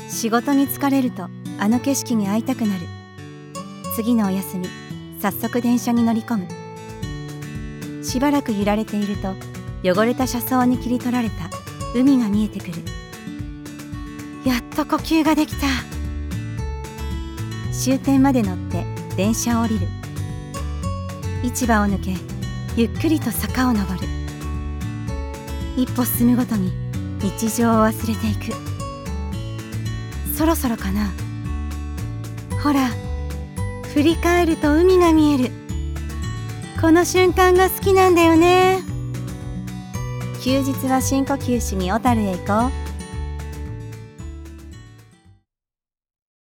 仕事に疲れるとあの景色に会いたくなる。次のお休み、早速電車に乗り込む。しばらく揺られていると、汚れた車窓に切り取られた海が見えてくる。やっと呼吸ができた。終点まで乗って電車を降りる。市場を抜け、ゆっくりと坂を登る。一歩進むごとに日常を忘れていく。そろそろかな。ほら、振り返ると海が見える。この瞬間が好きなんだよね。休日は深呼吸しに小樽へ行こう。